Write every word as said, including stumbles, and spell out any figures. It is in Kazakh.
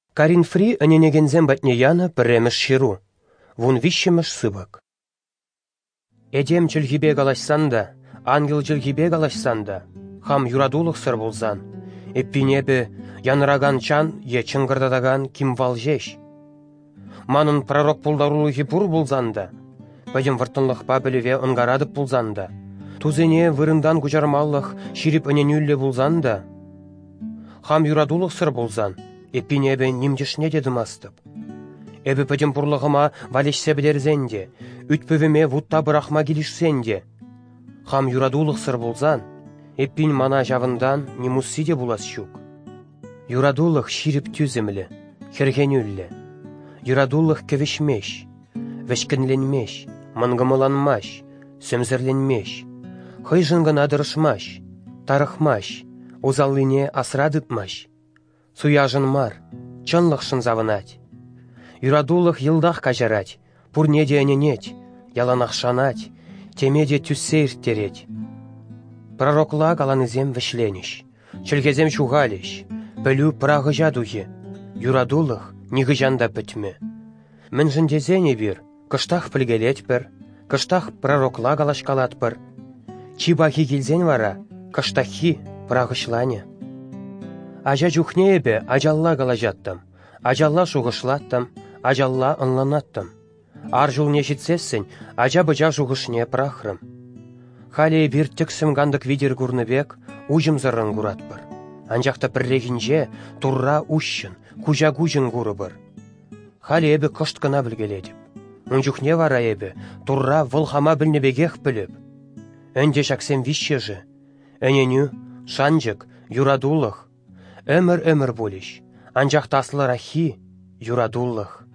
Карин Фри аненегензем батне яна піреміш ширу. Вун вищеміш сывак. Эдем чілгібе галашсанда, ангел чілгібе галашсанда, хам юрадулық сыр болзан. Эппинебе яныраган чан е чыңгырдадаган кимвал жеш. Манын пророк пулдарулығы бұр болзанда, бәдем выртынлық бабіліве ұнгарадып болзанда, тузене вырындан күжармаллық ширип өненюлле болзанда, хам юрадулық сыр болзан, эппинебе немдешне дедім астып. Эбі пәдем бұрлығыма валешсе білерзенде, үтпөвіме вутта бұрақма келішсенде. Хам юрадулық сыр болзан, эппин мана жавындан немуссиде булас шук. Юрадулық ширип түзімлі, хергенюлле. Юрадулық көвішмеш, вешкінленмеш, мангымыланмаш, сөмзірленмеш. Хыйжынгын адырышмаш, тарықмаш, озаллине асрадытмаш. Суяжын мар, чынлықшын завынать. Юрадулық йылдақ кажарать, пурнеде әненет, яланақшанать, темеде түссейр терет. Пророкла галанызем вішленіш, чілгезем шуғалеш, білу прағы жадуге, юрадулық нигыжанда бітмі. Мін жіндезене бір, кыштақ пілгелет бір, кыштақ пророкла галашкалат бір. Чибахи келзен вара, кыштақхи прағышлане. Ажа жүхне ебе ажалла галажаттым, ажалла шуғышлаттым, ажалла ынланаттым. Ар жыл нешітсессін, ажа бұжа жуғышне прахрым. Халі бір тіксім гандық видер гурныбек, ужым зырын гуратпыр. Анжақта піррегінже турра ущын, кужа-гужын гурыбыр. Халі ебі кышт кына білгеледіп. Үнжүхне вара ебі, турра вылхама білнебегех біліп. Өнде шаксем вишшежі. Өненю, шанжык, юрадулық. Өмір-өмір болеш. Анжақта аслы рахи, юрадулық.